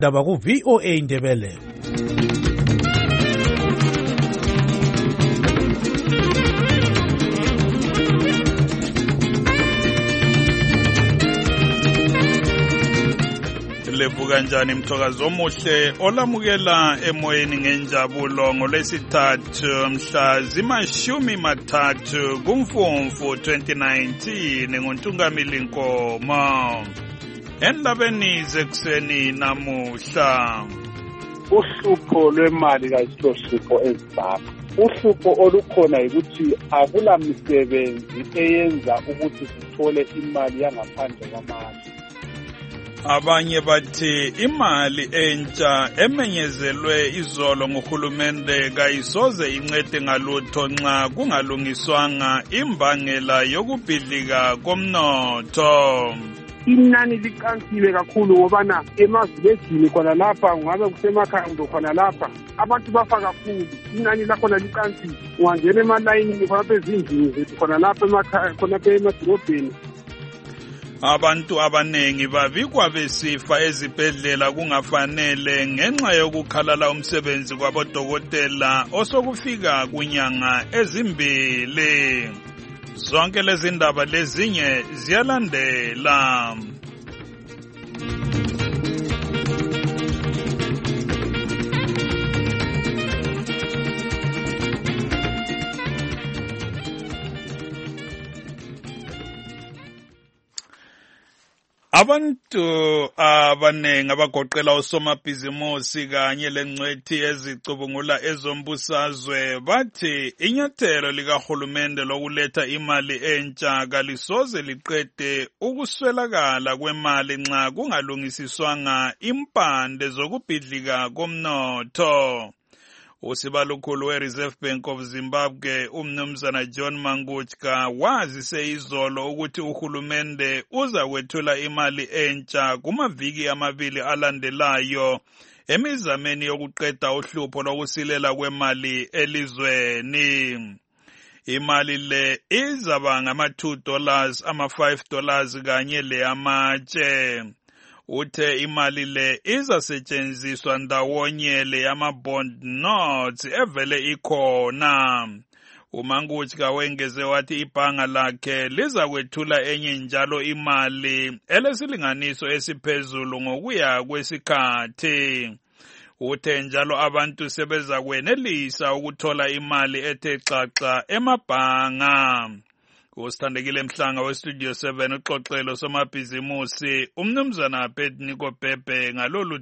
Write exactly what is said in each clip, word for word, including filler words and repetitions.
Daba ku V O A Indebele. Levuka njani mthokazi omuhle olamukela emoyeni ngenjabulo ngolesithathu mhla zimashumi mathathu kuMfumfu twenty nineteen ngoNtungamili Nkomo. Endabeni zekuseni namuhla, uhlupho lwemali kayisilohlupho eZimbabwe. Uhlupho olukhona ukuthi akula misebenzi eyenza ukuthi sithole imali yangaphandle kwamazwe. Abanye bathi imali entsha emenyezelwe izolo nguhulumende kayisoze incede ngalutho nxa kungalungiswanga imbangela yokubhidlika komnotho. Inani liqansile kakhulu ngobana emazibesini khona lapha ngabe kusemakhaya ndo khona lapha abantu bafa kakhulu. Inani lakhona liqansile, ungangena emalayinini khona ezindlini zethu khona lapha emakhaya khona emadolobheni. Abantu abanengi babikwa besifa ezibhedlela kungafanele ngenxa yokukhalala umsebenzi kwabodokotela osokufika kunyanga ezimbili. Zonke lezi ndaba lezinye ziyalandela. Abantu abanengi abagoqela usomabhizimusi kanye lengcwethi ezicubungula ezombusazwe bathi inyathelo likahulumende lokuletha imali entsha kalisoze liqede ukuswelakala kwemali nxa kungalungisiswanga impande zokubhidlika komnotho. Usibalukhulu we-Reserve Bank of Zimbabwe umnumzana John Mangutska wazise izolo ukuthi uhulumende uza kwethula imali entsha kumaviki amabili alandelayo emizameni yokuqeda uhlupho lokusilela kwemali elizweni. Imali le izaba ngama-two dollars, ama-five dollars kanye le amatshe. Uthe imali le izasetshenziswa ndawonye le yama-bond notes evele ikhona. uMangutska wengeze wathi ibhanga lakhe liza kwethula enye njalo imali elesilinganiso esiphezulu ngokuya kwesikhathi. Uthe njalo abantu sebeza kwenelisa ukuthola imali ethe xaxa emabhanga. Usithandekile Mhlanga westudio seven uxoxelo somabhizimusi umnumzana Pedniko Pepe ngalolu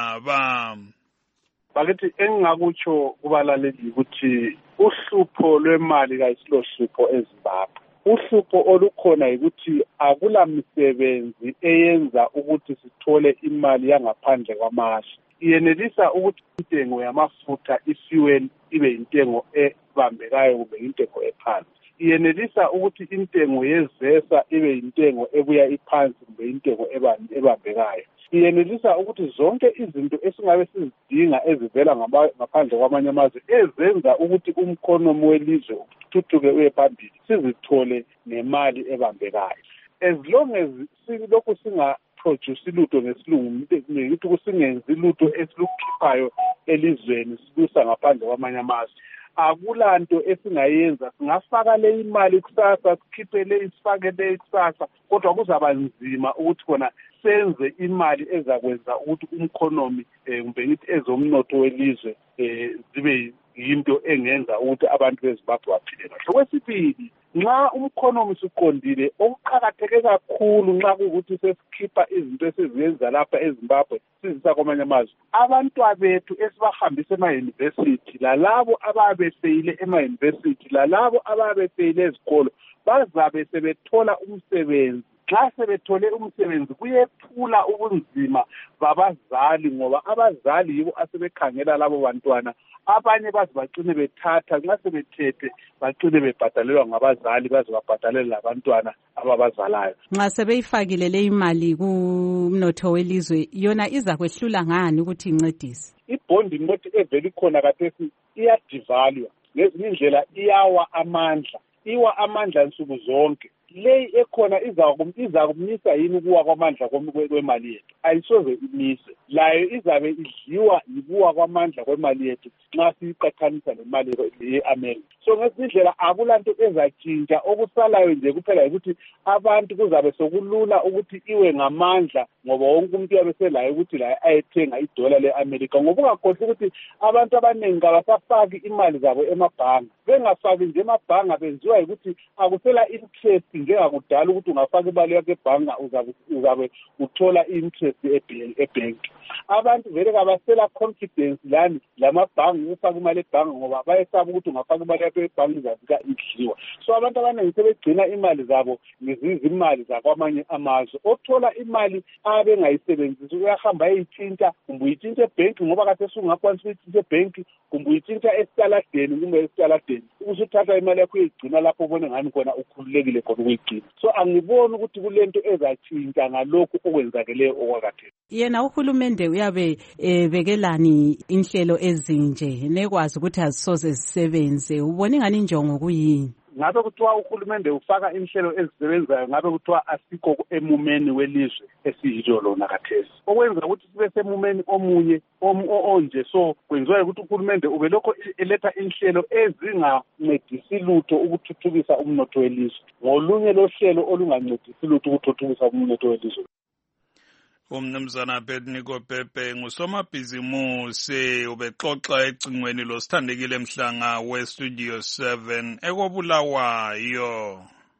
daba. Bakithi engingakutsho kubalaleli ukuthi uhlupho lwemali kayisilohlupho eZimbabwe. Uhlupho olukhona ukuthi akula misebenzi eyenza ukuthi sithole imali yangaphandle kwamazwe. Iyenelisa ukuthi intengo yamafutha ifuel ibe intengo ebambekayo kube intengo ephansi. Iyenelisa ukuthi intengo yezesa ibe intengo ebuya iphansi kube intengo ebambekayo. Iyenelisa ukuthi zonke izinto esingabe sizidinga ezivela ngaphandle kwamanye amazwe ezenza ukuthi umkhonomi welizwe uthuthuke uye phambili sizithole nemali ebambekayo. As long as silokhu singa produce lutho ngesilungu ngithi kusingenzi lutho esilukhiphayo elizweni sibusa ngaphandle kwamanye amazwe. Akulanto esingayenza, singafaka le imali kusasa sikhiphe le isifake le kusasa, kodwa kuzaba nzima ukuthi khona senze imali ezakwenza ukuthi umkhonomi kumbe ngithi ezomnotho welizwe zibe yinto engenza ukuthi abantu beZimbabwe baphile kahle. Okwesibili, nxa umkhonomi siqondile okuqakatheke kakhulu nxa kuukuthi sesikhipha izinto esizenza lapha eZimbabwe sizisa kwamanye amazwe, abantwana bethu esibahambisa ema-university lalabo ababefeyile ema-university lalabo ababefeyile ezikolo bazabe sebethola umsebenzi. Xa sebethole umsebenzi kuyephula ubunzima babazali ngoba abazali yibo asebekhangela labo bantwana. Abanye bazi bacine bethatha nxa sebethethe bacine bebhadalelwa ngabazali baze babhadalela labantwana ababazalayo. Nxa sebeyifakile le imali kumnotho welizwe yona iza kwehlula ngani ukuthi incedise? I-bond note eveli khona kathesi iyadivalwa ngezinye indlela iyawa amandla. Iwa amandla nsuku zonke. leyi ekhona iza kumisa yini ukuwa kwamandla kwemali yethu? Ayisoze imise. Layo izabe idliwa yikuwa kwamandla kwemali yethu nxa siyiqathanisa nemali ye-America. So ngesindlela akulanto ezatshintsha, okusalayo nje kuphela ukuthi abantu kuzabe sokulula ukuthi iwe ngamandla ngoba wonke umuntu uyabe selayo ukuthi la ayethenga idola le-America. Ngoba ungakhohlwa ukuthi abantu abaningi kabasafaki imali zabo emabhanga. Bengafaki nje emabhanga benziwa ukuthi akusela interest njengakudala ukuthi ungafaka imali yakho ebhanga uzabe uzabe uthola interest ebhenki. Abantu vele kabasela confidence lani lamabhanga ukufaka imali ebhanga ngoba bayesaba ukuthi ungafaka imali yakho ebhanga izafika idliwa. So abantu abaningi sebegcina imali zabo ngezizimali zakwamanye amazwe. Othola imali abengayisebenzisi uyahamba ayithinta, kumbe uyithinta ebhenki ngoba kade sungakwanisa ukuyithinta ebhenki, kumbe uyithinta esitaladeni kumbe esitaladeni. Usuthatha imali yakho uyigcina lapho ubone ngani khona ukhululekile khona ukuyigcina. So angiboni ukuthi kulento ezatshintsha ngalokho okwenzakeleyo okwakade. Yena uhulumende uyabe ebekelani inhlelo ezinje nekwazi ukuthi azisoze zisebenze. Ubona ngani injongo kuyini? Ngabe kuthiwa uhulumende ufaka inhlelo ezisebenzayo, ngabe kuthiwa asikho emumeni welizwe esiyilo lona khathesi. Okwenza ukuthi sibe semumeni omunye onje, so kwenziwa ukuthi uhulumende ube lokho eletha inhlelo ezingancedisi lutho ukuthuthukisa umnotho welizwe ngolunye lohlelo olungancedisi lutho ukuthuthukisa umnotho welizwe. Umnumzana Abednego Pepe ngusomabhizimusi ubexoxa ecingweni losithandekile Mhlanga we-Studio seven ekobulawayo.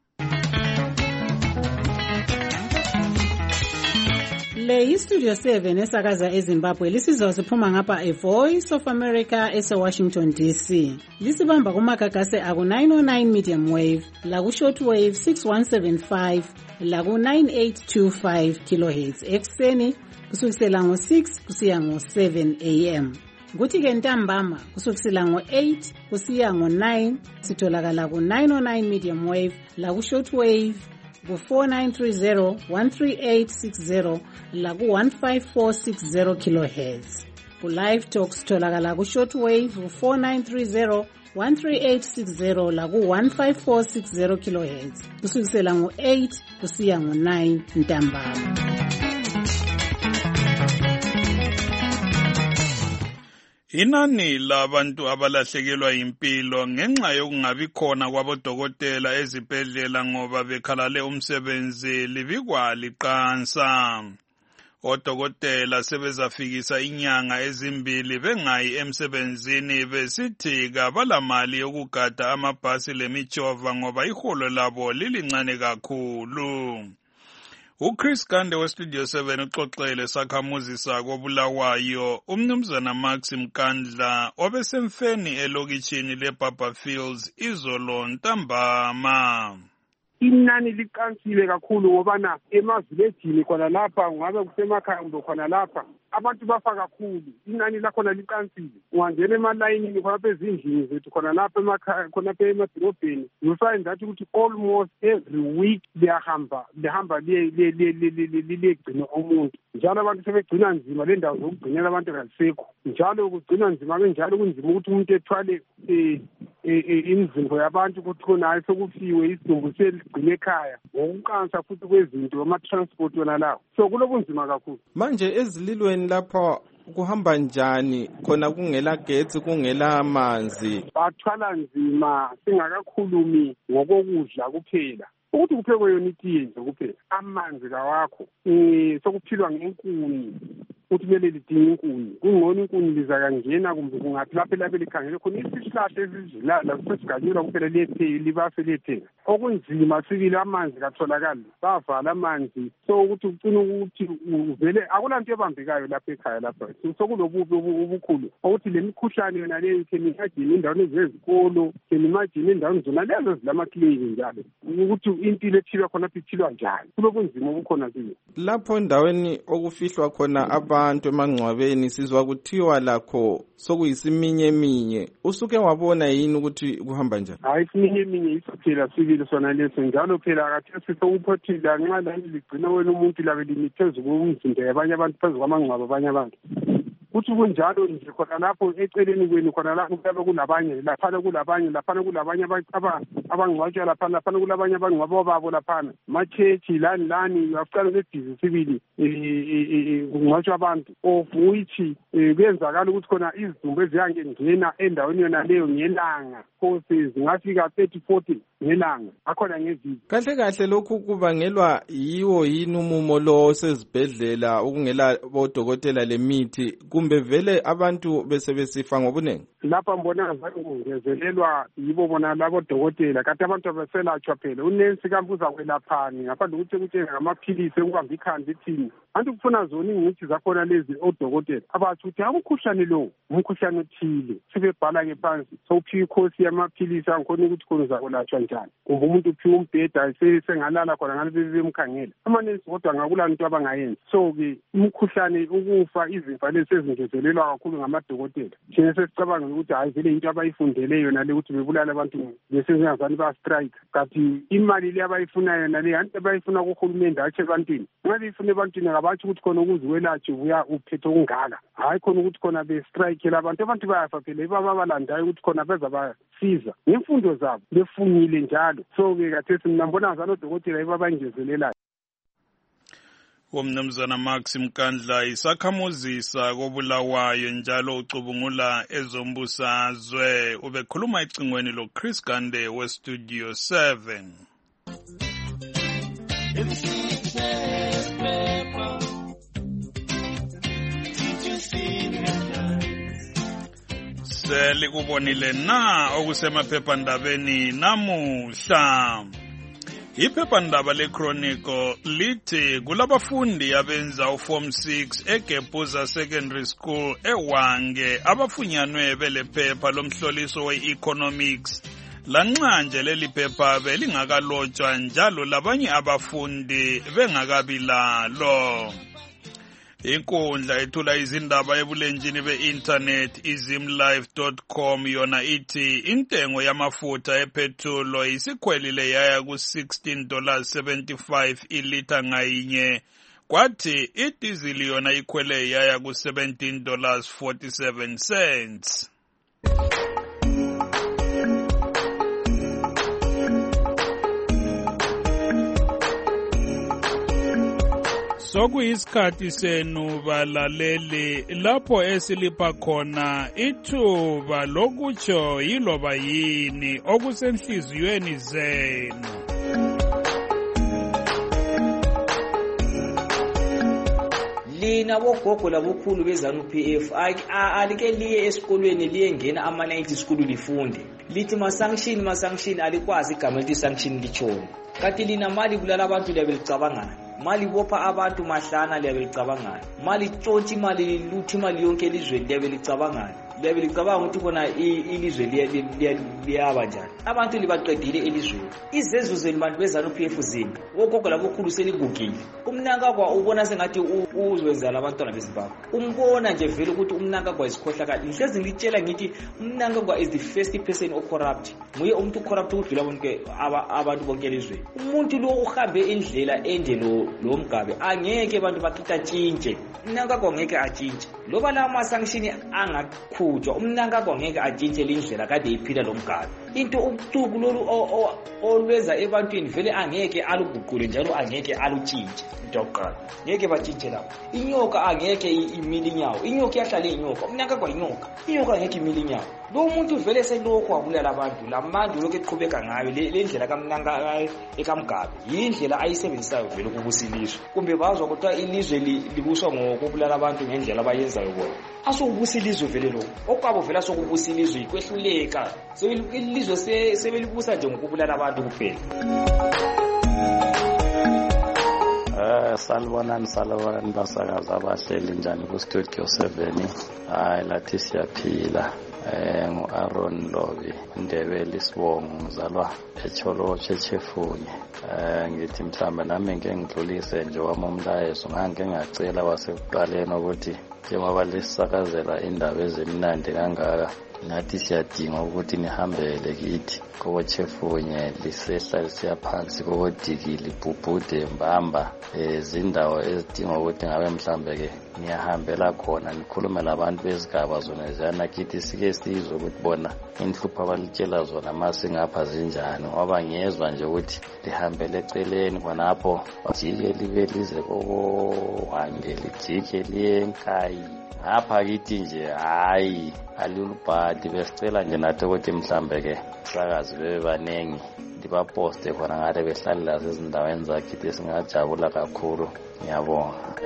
Le yi-Studio seven esakaza eZimbabwe lisizwa siphuma ngapha e-Voice of America ese-Washington D C. Lisibamba kumagagase aku-nine oh nine medium wave, laku-short wave six one seven five, laku-nine eight two five kilohertz ekuseni kusukisela ngo-six kusiya ngo-seven a m. Kuthi-ke ntambama kusukisela ngo-eight kusiya ngo-nine sitholakala ku-nine oh nine medium wave, laku-short wave ku-four nine three zero, one three eight six zero, laku-one five four six zero kilohertz. Ku-live talk sitholakala ku-short wave ku-four nine three zero, one three eight six zero, laku-one five four six zero kilohertz kusukisela ngo-eight kusiya ngo-nine ntambama. Inani labantu abalahlekelwa impilo ngenxa yokungabi khona kwabodokotela ezibhedlela ngoba bekhalale umsebenzi libikwa liqansa. Odokotela sebezafikisa inyanga ezimbili bengayi emsebenzini besithi kabalamali yokugada amabhasi lemijova ngoba iholo labo lilincane kakhulu. uChris Gande we-Studio seven uxoxele sakhamuzi sakobulawayo umnumzana Max Mkandla obesemfeni elokitshini leBarberfields izolo ntambama. Inani liqansile kakhulu ngobana emazilejini khona lapha ngabe kusemakhaya kumbe khona lapha abantu bafa kakhulu. Inani lakhona liqansile. Ungangena emalayinini khona lapha ezindlini zethu khona lapha emakhaya khona lapha emadolobheni ufind that ukuthi almost every week liyahamba lihamba liyegcina umuntu. Njalo abantu sebegcina nzima le ndawo zokugcinela abantu kazisekho. Njalo kugcina nzima kanjalo kunzima ukuthi umuntu ethwale imizimbo yabantu ukuthi khona hayi sokufiwe isidumbu seligcine ekhaya ngokuqansa futhi kwezinto ama-transport wona lawo. So kulobunzima kakhulu. Manje ezililweni lapha kuhamba njani khona kungela getsi kungela amanzi? Bathwala nzima singakakhulumi ngokokudla kuphela. Ukuthi kuphekwe yona itiye nje kuphela. Amanzi kawakho. Eh sokuphilwa ngenkuni. Ukuthi kumele lidinge inkuni. Kungcono inkuni liza kangena kumbe kungathi lapha lapha likhangele khona isihlahla ezizilala sesiganyelwa kuphela lethe libase lethenga. Okunzima sibile amanzi katholakala. Bavala amanzi. So ukuthi ucina ukuthi uvele akulanto ebambekayo lapha ekhaya lapha. Sokulobubi obukhulu. Ukuthi lemikhuhlane yona leyo isemihajini indawo ezezikolo, semimajini indawo zona lezo zilama clinic njalo. Ukuthi impilo ethilwa khona phithilwa njani. Kulobunzima obukhona kuyo. Lapho endaweni okufihlwa khona abantu emangcwabeni sizwa kuthiwa lakho sokuyisiminye minye. Usuke wabona yini ukuthi kuhamba njani? Hayi isiminye minye isiphila sibili sona leso njalo phela akathi sokuphothila nxa lani ligcina wena umuntu labe limithezu kumzimba yabanye abantu phezu kwamangcwaba abanye abantu. Kuthi kunjalo nje khona lapho eceleni kwenu khona lapho kuyabe kulabanye laphana kulabanye laphana kulabanye abangcwatshwa laphana laphana kulabanye abangcwabo babo laphana machechi lani lani afikana lebhizi sibili kungcwatshwa abantu of which kuyenzakala ukuthi khona izidumbu eziyangena endaweni yona leyo ngelanga phose zingafika thirty forty ngelanga akhona ngeviki. Kahle kahle lokhu kubangelwa yiwo yini umumo lo sezibhedlela ukungela bodokotela lemithi kumbe vele abantu bese besifa ngobunengi? Lapha mbona zange kungezelelwa yibo bona labo dokotela kanti abantu abaselatshwa phela unensi kambuza kwelaphani ngaphandle ukuthi kutshela ngamaphilisi ekubamba ikhanda ithini anti kufuna zona ingcitshi zakhona lezi odokotela abathi ukuthi umkhuhlane lo umkhuhlane othile sibebhala ke phansi sowuphiwa ikhosi yamaphilisi angikhona ukuthi khona uzakolatshwa njani kumbe umuntu uphiwa umbheda sengalala khona ngale bemkhangela amanensi kodwa ngakula into abangayenza. So ke umkhuhlane ukufa izimfa lezi sezingezelelwa kakhulu ngamadokotela thina sesicabanga ukuthi hayi vele into abayifundele yona le ukuthi bebulala abantu besengazani ba strike kanti imali le abayifunayo yona le anti abayifuna kuhulumende atshe ebantwini ngabe ifuna ebantwini akabathi ukuthi khona ukuziwelathe ubuya uphethe ongaka hayi khona ukuthi khona be strike labantu abantu bayafa phela babalandayo ukuthi khona beza basiza ngemfundo zabo befungile njalo. So ke kathesi mina mbona ngazana odokotela ibabangezelelayo. Umnumzana Max Mkandla isakhamuzisa kobulawayo njalo ucubungula ezombusazwe ubekhuluma icingweni lo Chris Gande we Studio seven. Seli kubonile na okusemaphephandabeni namuhla. Iphephandaba leChronicle lithi kulabafundi abenza uform six eGebuza Secondary School eWange abafunyanwe belephepha lomhloliso we-economics lanxanje leli phepha belingakalotshwa njalo labanye abafundi bengakabi lalo. Inkundla ethula izindaba ebulenjini be-internet izimlive dot com yona ithi intengo yamafutha epetrolo isikhwelile yaya ku-sixteen dollars seventy-five ilitha ngayinye kwathi idizili yona ikhwele yaya ku-seventeen dollars forty-seven cents. Sokuyisikhathi senu balaleli lapho esilipha khona ithuba lokutsho yiloba yini okusenhliziyweni zenu. Lina bogogo labokhulu bezanu P F alike liye esikolweni liyengena ama ninety school lifunde lithi masanction masanction alikwazi igama lithi sanction lichona kanti lina mali kulala abantu lebelicabangana mali bopha abantu mahlana lebelicabangana mali tshontsha imali luthi imali yonke elizwe lebelicabangana lebelicabanga ukuthi kona ilizwe liyaba njani abantu libaqedile elizweni izenzo zenu bantu bezanu P F zini ogogo labokhulu seligugile umnanga kwa ubona sengathi uzwenza labantwana bezimbabwe umbona nje vele ukuthi umnanga kwa isikhohla kanti ngihlezi ngitshela ngithi umnanga kwa is the first person o corrupt muye umuntu corrupt udlula bonke abantu bonke elizweni umuntu lo uhambe indlela ende lo lo mgabe angeke abantu bakhitha tshintshe umnanga kwa ngeke atshintshe loba la ma sanction angakhutshwa umnanga kwa ngeke atshintshe lindlela kade iphila lo mgabe into ubucuku lolu olweza ebantwini vele angeke aluguqule njalo angeke alutshintshe ndoqala ngeke batshintshe lapho inyoka angeke imili inyawo inyoka yahlala inyoka umnanga kwa inyoka inyoka ngeke imili inyawo lo muntu vele selokho abulala abantu lamandla lokho eqhubeka ngayo le ndlela kamnanga ekamgabe yindlela ayisebenzisayo vele ukubusilizwe kumbe bazwa ukuthi ilizwe libuswa ngokubulala abantu ngendlela abayenzayo bona asokubusilizwe vele lo okwabo vele asokubusilizwe ikwehluleka ilizwe sebelibusa nje ngokubulala abantu kuphela. Eh salibonani salibonani basakaza abahleli njani ku Studio seven hayi lathi siyaphila eh ngu-Aaron Lobi Ndebele Sibongo ngizalwa eCholo Chechefunye eh ngithi mhlawumbe nami ngeke ngidlulise nje wami umlayezo ngake ngacela wasekuqaleni ukuthi njengoba lesakazela indaba ezimnandi kangaka nathi siyadinga ukuthi nihambele kithi kochefunye lisehla lisiyaphansi kodikili bubhude mbamba ezindawo ezidinga ukuthi ngabe mhlambe ke niyahambela khona nikhulume labantu bezigaba zona ziyana kithi sike sizwe ukuthi bona inhlupho abalitshela zona masingapha zinjani ngoba ngiyezwa nje ukuthi lihambele eceleni khonapho jike libe lize kohambe lijike liye enkayi ngapha kithi nje hayi alulubhadi besicela nje nathi ukuthi mhlambe-ke sakazi bebe baningi ndibaposte khona ngale behlalela sezindaweni zakithi singajabula kakhulu. Ngiyabonga.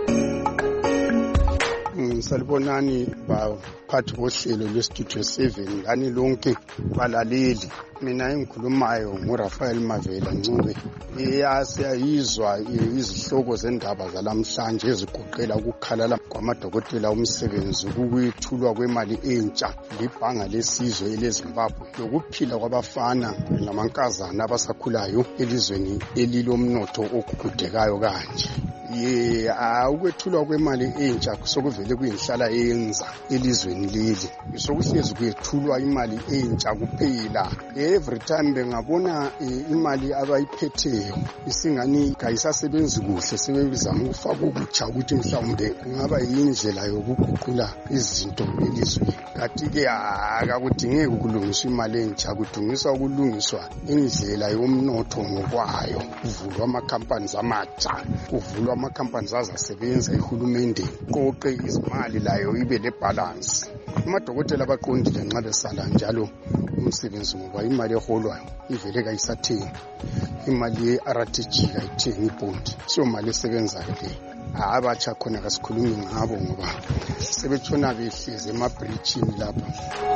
Salibonani baphathi bohlelo lwestudio seven lani lonke balaleli. Mina engikhulumayo nguRafael Mavela Ncube. Iyasiyizwa izihloko zendaba zalamhlanje ezigoqela ukukhalala kwamadokotela umsebenzi, ukuyithulwa kwemali entsha libhanga lesizwe eleZimbabwe, lokuphila kwabafana lamankazana abasakhulayo elizweni elilomnotho okukudekayo kanje. Ye ukwethulwa kwemali entsha kusokuvele kuyinhlala eyenza elizweni leli, sokuhlezi kwethulwa imali entsha kuphela. Every time bengabona imali abayiphetheyo isingani kayisasebenzi kuhle, sebezama ukufaka ukutsha ukuthi mhlawumbe kungaba yindlela yokuguqula izinto elizweni. Kanti-ke akakudingeki ukulungiswa imali entsha, kudingiswa ukulungiswa indlela yomnotho ngokwayo, kuvulwa amakhampani amatsha, kuvulwa amakhampani azasebenza ehulumendeni, qoqe izimali layo ibe lebalance. Amadokotela abaqondile nxa besala njalo umsebenzi ngoba imali eholwayo ivele kayisathengi, imali ye-R T G kayithengi ibhondi, so mali esebenzayo le. Abatsha khona kasikhulumi ngabo ngoba sebetshona behlezi emabridgini lapha.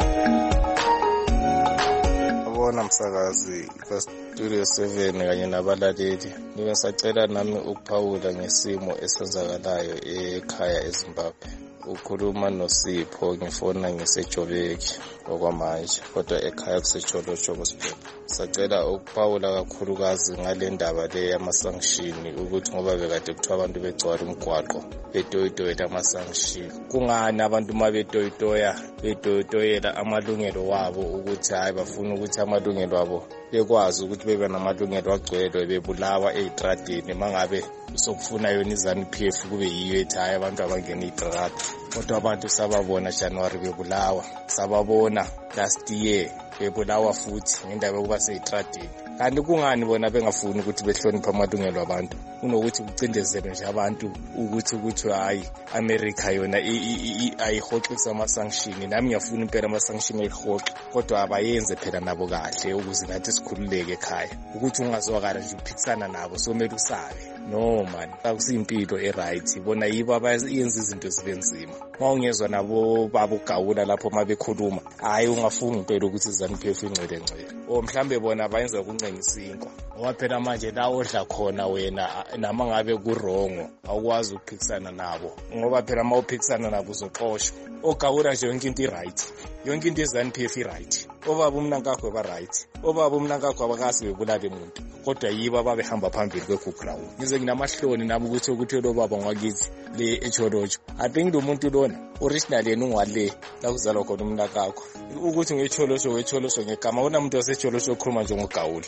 Abona msakazi Studio seven kanye nabalaleli, ngisacela nami ukuphawula ngesimo esenzakalayo ekhaya eZimbabwe. Ukhuluma noSipho, ngifona ngisejobeki okwamanje kodwa ekhaya kusejolotsho kusiphela. Sacela ukuphawula kakhulukazi ngale ndaba le yamasanction, ukuthi ngoba bekade kuthiwa abantu begcwala umgwaqo betoyitoyela amasanction. Kungani abantu uma betoyitoya betoyitoyela amalungelo wabo, ukuthi hayi bafuna ukuthi amalungelo wabo bekwazi ukuthi bebe namalungelo agcwele, bebulawa eitradini mangabe sokufuna yona izanu P F kube yiyo ethi hayi abantu abangena itrad. Kodwa abantu sababona January bebulawa, sababona last year bebulawa futhi ngendaba yokuba seyitradini. Kanti kungani bona bengafuni ukuthi behloniphe amalungelo abantu, kunokuthi kucindezelwe nje abantu ukuthi ukuthi hayi America yona ayihoxisa ama-sanction. Nami ngiyafuna impela ama-sanction ayihoxe, kodwa abayenze phela nabo kahle ukuze nathi sikhululeke ekhaya, ukuthi ungazwakala nje uphikisana nabo somele usabe. No man, akusimpilo e-right, bona yibo abayenza izinto zibe nzima. Uma ungezwa nabo babugawula lapho uma bekhuluma, hayi ungafunga impela ukuthi izanu P F ingcwele ngcwele, o mhlambe bona bayenza kuncenisa inkwa. Ngoba phela manje la odla khona wena nama ngabe kurongo awukwazi ukuphikisana nabo, ngoba phela uma uphikisana nabo uzoxoshwa. Ogawula nje yonke into i-right, yonke into izanu P F i-right. Obaba umnankakho ba-right, obaba umnankakho abakasi bebulale umuntu, kodwa yibo ababehamba phambili kwe-ground. Ngize nginamahloni nami ukuthi ukuthi lo baba ngwakithi le echolotsho, I think lo muntu lona original yena ungwale la kuzalwa khona umnankakho, ukuthi ngecholotsho wecholotsho ngegama kunamuntu wasecholotsho okhuluma njengogawula.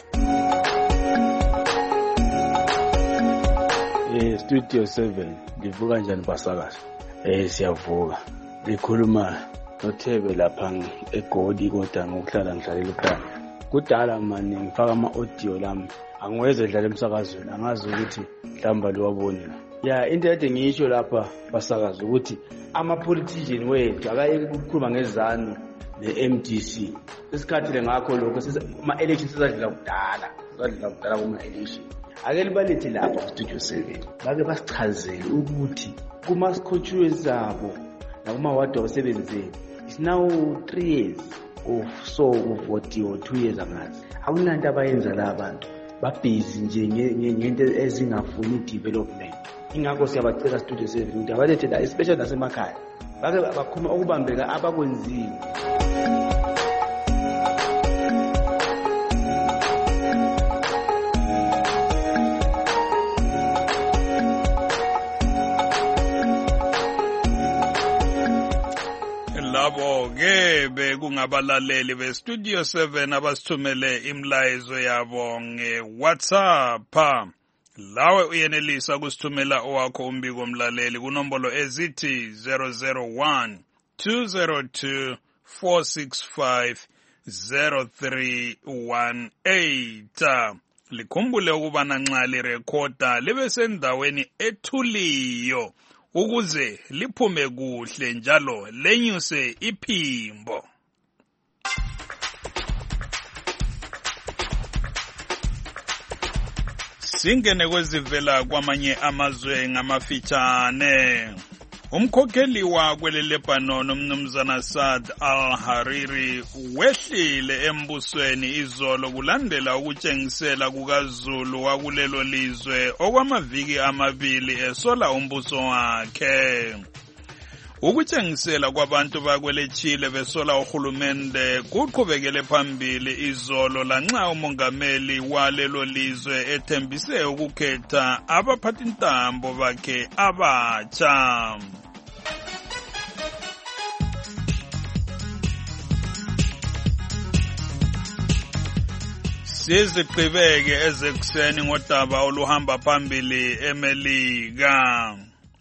Eh Studio seven livuka njani basakazi? Eh siyavuka. Likhuluma noThebe lapha eGoli kodwa ngokuhlala ngihlalela ekhaya. Kudala manje ngifaka ama-audio lami angiweze dlala emsakazweni, angazi ukuthi mhlamba liwabone. Ya into ede ngisho lapha basakazi ukuthi ama-politician wethu akayeke ukukhuluma ngezanu ne-M D C. Isikhathi le ngakho lokho ama-election sisadlula kudala, sisadlula kudala kuma-election. Ake libalethi lapha Studio seven bake basichazele ukuthi kuma-constituency zabo nakuma-ward abasebenzeli it's now three years of so uvotiwe two years angazi. Akunanto abayenza la abantu babhizi nje ngento ezingafuni development. Ingakho siyabacela Studio seven ukuthi abalethe la especially nasemakhaya bake bakhuluma okubambeka abakwenzile. Labo ke bekungabalaleli be Studio seven abasithumele imlayezo yabo nge WhatsApp. lawe uyenelisa kusithumela owakho umbiko mlaleli kunombolo ezithi zero zero one two zero two four six five zero three one eight. Likhumbule ukubana nxa lirekhoda libe sendaweni ethuliyo ukuze liphume kuhle njalo lenyuse iphimbo. Singene kwezivela kwamanye amazwe ngamafitshane. Umkhokheli wakwele Lebanon umnumzana Saad al-Hariri wehlile embusweni izolo kulandela ukutshengisela kukaZulu wakulelo lizwe okwamaviki amabili esola umbuso wakhe. Ukutshengisela kwabantu bakwele Chile besola uhulumende kuqhubekele phambili izolo lanxa umongameli walelo lizwe ethembise ukukhetha abaphathintambo bakhe abatsha. Siziqhibeke ezekuseni ngodaba oluhamba phambili eMelika.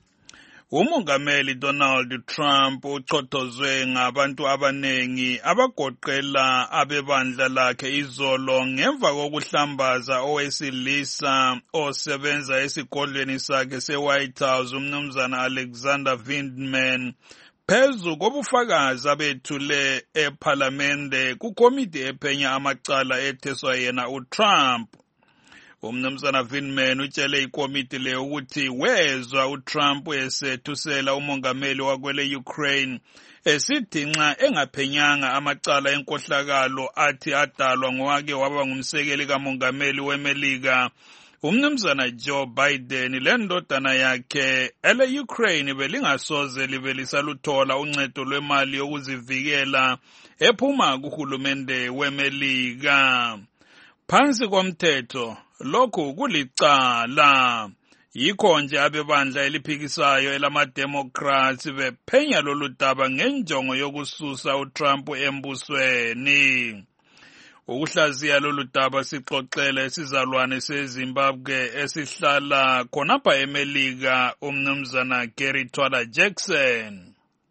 Umongameli Donald Trump uchothozwe ngabantu abanengi abagoqela abebandla lakhe izolo ngemva kokuhlambaza owesilisa osebenza esigodlweni sakhe se-White House umnumzana Alexander Vindman phezu kobufakazi abethule ephalamende kukomiti ephenya amacala etheswa yena uTrump. Umnumzana Vindman utshele ikomiti le ukuthi wezwa uTrump esethusela umongameli wakwele Ukraine esithi nxa engaphenyanga amacala enkohlakalo athi adalwa ngowake waba ngumsekeli kamongameli weMelika umnumzana Joe Biden lendodana yakhe ele Ukraine belingasoze libe lisaluthola uncedo lwemali yokuzivikela ephuma kuhulumende weMelika. Phansi komthetho lokhu kulicala. Yikho nje abebandla eliphikisayo elama-Democrats bephenya lolu daba ngenjongo yokususa uTrump embusweni. Ukuhlaziya lolu daba sixoxele isizalwane seZimbabwe esihlala khonapha eMelika umnumzana Gary Twala Jackson.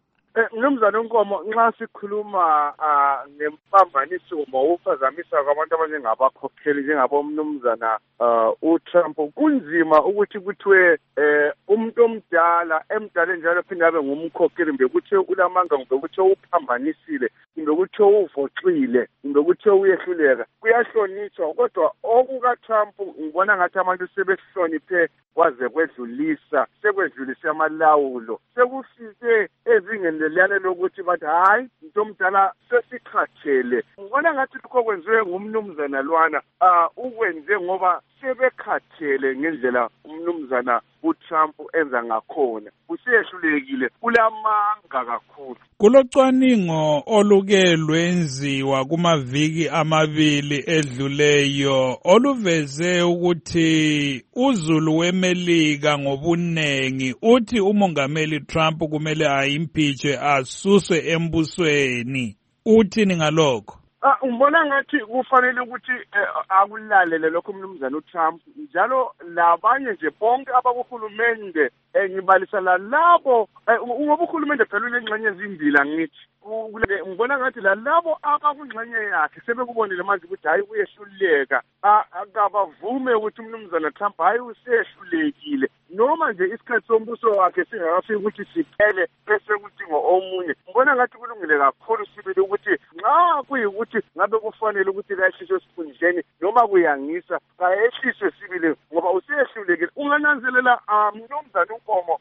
Mnumzana Nkomo, nxa sikhuluma ngempambaniso mawuphazamisa kwabantu abanjengabakhokheli njengabomnumzana uTrump, kunzima ukuthi kuthiwe umuntu omdala emdala njalo phinde abe ngumkhokheli mbe kuthiwe ulamanga mbe kuthiwe uphambanisile mbe kuthiwe uvoxile mbe kuthiwe uyehluleka. Kuyahlonitshwa kodwa okukaTrump ngibona ngathi abantu sebehloniphe kwaze kwedlulisa sekwedlulise amalawulo sekufike ezingeni leliyane lokuthi bathi hayi umuntu omdala sesikhathele. Ngibona ngathi lokho kwenziwe ngumnumzana lwana ukwenze ngoba sebekhathele ngendlela umnumzana uTrump enza ngakhona usehlulekile ulamanga kakhulu. Kulocwaningo oluke lwenziwa kumaviki amabili edluleyo oluveze ukuthi uZulu weMelika ngobunengi uthi umongameli Trump kumele ayimpeachwe asuswe embusweni. Uthini ngalokho? Ah umbona ngathi kufanele ukuthi akulalele lokho umnumzana uTrump njalo labanye nje bonke abakuhulumende engibalisa la labo ngoba uhulumende phela unengxenye ezimbili ngithi ngibona ngathi la labo abakungxenye yakhe sebekubonile manje ukuthi hayi uyehluleka akabavume ukuthi umnumzana Trump hayi usehlulekile noma nje isikhathi sombuso wakhe singakafiki ukuthi siphele bese kuthi ngomunye. Ngibona ngathi kulungile kakhulu sibili ukuthi nxa kuyikuthi ngabe kufanele ukuthi kayehliswe esikhundleni noma kuyangisa kayehliswe sibili ngoba usehlulekile. Ungananzelela mnumzana uNkomo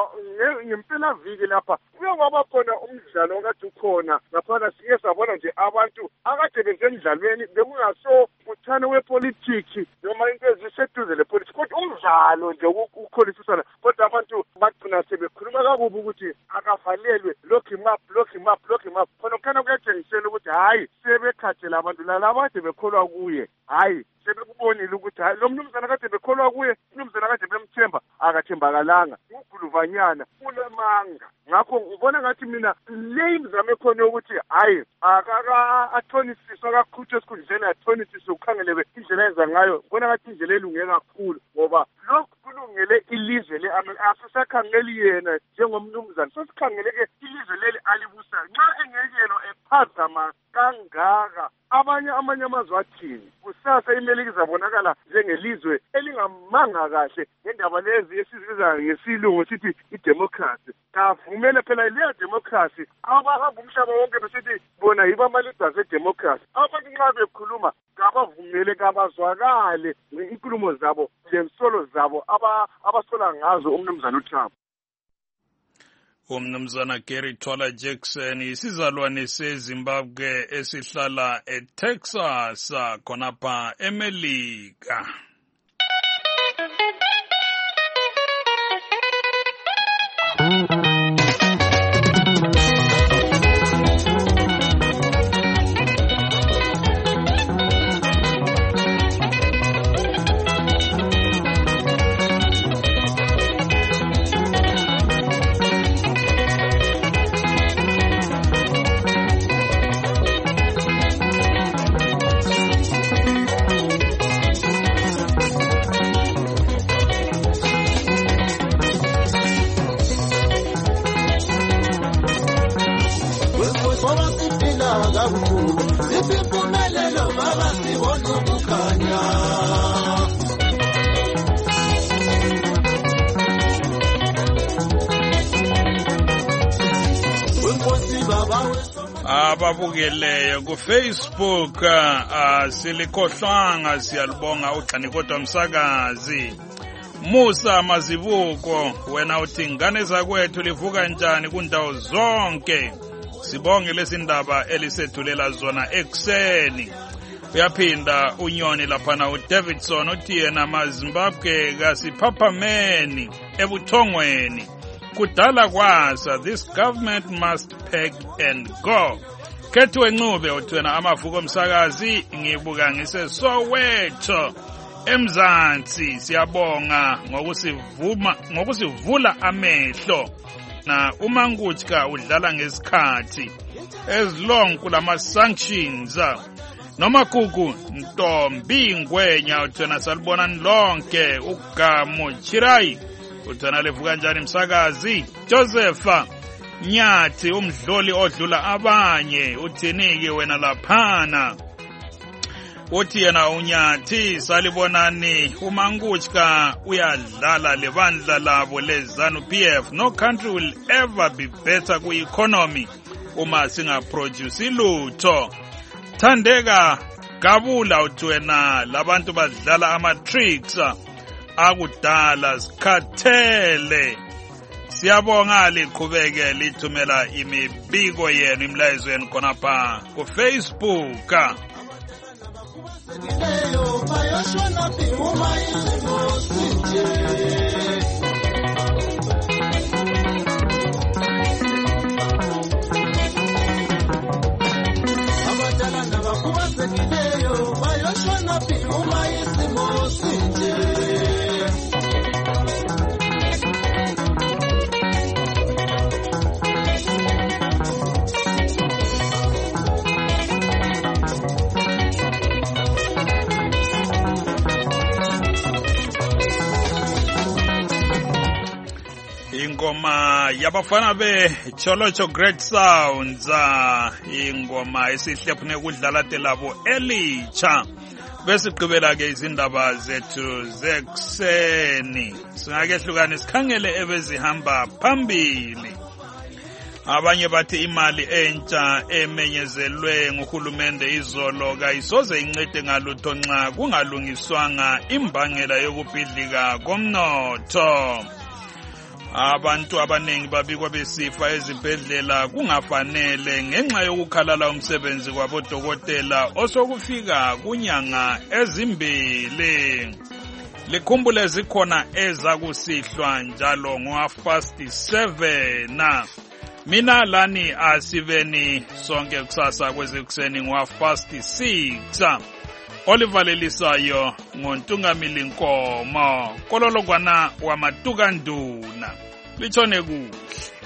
ngempela viki lapha kuye kwaba khona umdlalo okade ukhona ngaphana siye sabona nje abantu akade bezemidlalweni bekungaso uthano wepolitiki noma into eziseduze lepolitiki kodwa umdlalo nje ukukholisisana kodwa abantu bagcina sebekhuluma kakubi ukuthi akavalelwe lock him up lock him up lock him up khona khona kuyatshengisela ukuthi hayi sebekhathela abantu lalabo ade bekholwa kuye hayi sebekubonile ukuthi hayi lo mnumzana kade bekholwa kuye, mnumzana kade bemthemba akathembakalanga, uguluvanyana, unemanga. Ngakho ubona ngathi mina le imizamo ekhona ukuthi hayi akaka athonisiswa kakhulu esikhundleni athonisiswe ukhangeleke indlela enza ngayo. Ubona ngathi indlela elunge kakhulu ngoba lokhu kulungele ilizwe le asisakhangeli yena njengomnumzana, sesikhangeleke ilizwe leli alibusa. Nxa engekelo ephazama kangaka abanye amanye amazwe athini kusasa imelika izabonakala njengelizwe elingamanga kahle ngendaba lezi esizibiza ngesilungu sithi idemocracy. Kavumele phela leyo democracy abahamba umhlaba wonke besithi bona yibo ama-leaders edemocracy. Abantu nxa bekhuluma kabavumele kabazwakale inkulumo zabo lensolo zabo abasola ngazo umnumzana uTrump. Umnumzana Gary Twala Jackson isizalwane seZimbabwe esihlala eTexas khonapha eMelika. Ababukeleyo ku Facebook uh, silikhohlwanga siyalibonga ugxani kodwa msakazi Musa Mazibuko wena uthi ngane zakwethu livuka njani kundawo zonke sibonge lesindaba elisethulela zona ekseni. Uyaphinda unyoni laphana uDavidson uthi yena maZimbabwe kasiphaphameni ebuthongweni kudala kwasa this government must peg and go. Kethu encube uthwena amavuko omsakazi ngibuka ngise Soweto eMzansi siyabonga ngokusivuma ngokusivula amehlo na uMangutka udlala ngesikhathi as long kulama sanctions noma kuku Ntombi Ngwenya uthwena salibona lonke uGamo Chirai uthana levuka njani msakazi. Josepha Nyathi umdloli odlula abanye uthinike wena laphana uthi yena uNyathi salibonani uMangutka uyadlala lebandla labo leZANU P F. No country will ever be better ku economy uma singa produce lutho. Thandeka Gabula uthi wena labantu badlala ama tricks akudala sikhathele. Siyabonga liqhubeke lithumela imibiko yenu imlayezo yenu khonapha ku Facebook. Ingoma yabafana be Cholocho Great Sounds ingoma esihlephune kudlala telabo elitsha bese qhubela ke izindaba zethu zekuseni singakehlukana sikhangele ebezihamba phambili. Abanye bathi imali entsha emenyezelwe nguhulumende izolo kayisoze incede ngalutho nxa kungalungiswanga imbangela yokubhidlika komnotho. Abantu abanengi babikwa besifa ezibhedlela kungafanele ngenxa yokukhalala umsebenzi kwabodokotela osokufika kunyanga ezimbili. Likhumbule zikhona ezakusihlwa njalo ngo half past seven. Mina lani asiveni sonke kusasa kwezikuseni ngo half past six. olivalelisayo ngontungamili Nkomo kololokwana wamatukanduna litshone kuhle.